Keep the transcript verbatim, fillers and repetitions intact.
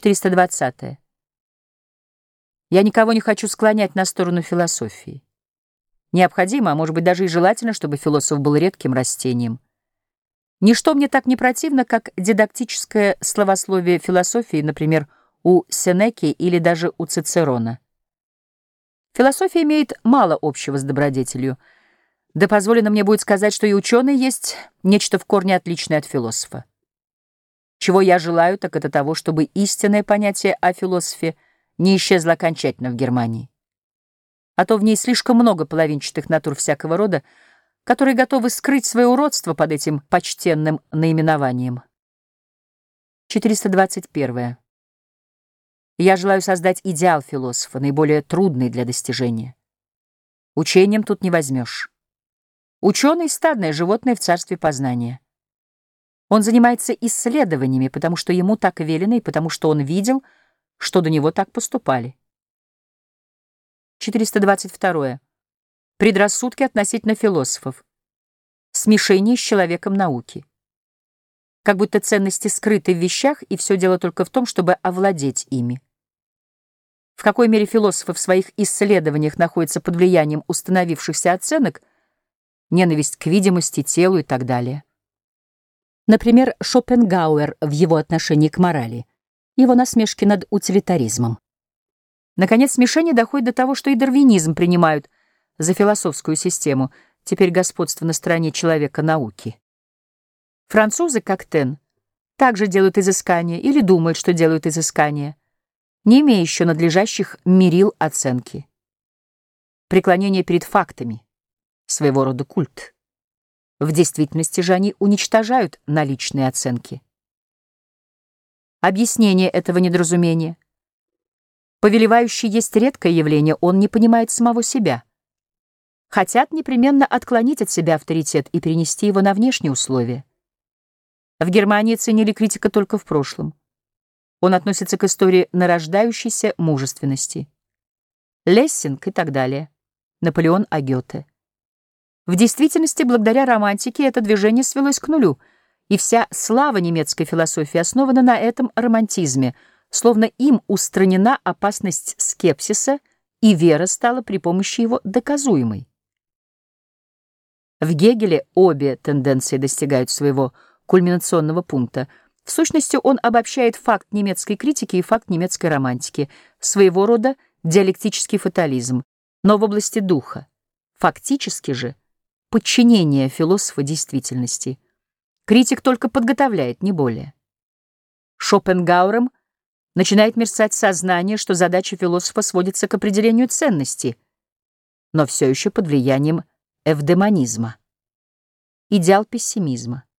четыреста двадцатое. Я никого не хочу склонять на сторону философии. Необходимо, а может быть даже и желательно, чтобы философ был редким растением. Ничто мне так не противно, как дидактическое словословие философии, например, у Сенеки или даже у Цицерона. Философия имеет мало общего с добродетелью. Да позволено мне будет сказать, что и ученый есть нечто в корне отличное от философа. Чего я желаю, так это того, чтобы истинное понятие о философе не исчезло окончательно в Германии. А то в ней слишком много половинчатых натур всякого рода, которые готовы скрыть свое уродство под этим почтенным наименованием. четыреста двадцать первое. Я желаю создать идеал философа, наиболее трудный для достижения. Учением тут не возьмешь. Ученый — стадное животное в царстве познания. Он занимается исследованиями, потому что ему так велено и потому что он видел, что до него так поступали. четыреста двадцать второе. Предрассудки относительно философов. Смешение с человеком науки. Как будто ценности скрыты в вещах, и все дело только в том, чтобы овладеть ими. В какой мере философы в своих исследованиях находятся под влиянием установившихся оценок, ненависть к видимости, телу и так далее. Например, Шопенгауэр в его отношении к морали, его насмешки над утилитаризмом. Наконец, смешение доходит до того, что и дарвинизм принимают за философскую систему, теперь господство на стороне человека науки. Французы, как Тен, также делают изыскания или думают, что делают изыскания, не имея еще надлежащих мерил оценки. Преклонение перед фактами, своего рода культ. В действительности же они уничтожают наличные оценки. Объяснение этого недоразумения. Повелевающий есть редкое явление, он не понимает самого себя. Хотят непременно отклонить от себя авторитет и перенести его на внешние условия. В Германии ценили критика только в прошлом. Он относится к истории нарождающейся мужественности. Лессинг и так далее. Наполеон о Гёте. В действительности, благодаря романтике, это движение свелось к нулю, и вся слава немецкой философии основана на этом романтизме, словно им устранена опасность скепсиса, и вера стала при помощи его доказуемой. В Гегеле обе тенденции достигают своего кульминационного пункта. В сущности, он обобщает факт немецкой критики и факт немецкой романтики, своего рода диалектический фатализм, но в области духа. Фактически же подчинение философа действительности. Критик только подготовляет, не более. Шопенгауэром начинает мерцать сознание, что задача философа сводится к определению ценности, но все еще под влиянием эвдемонизма. Идеал пессимизма.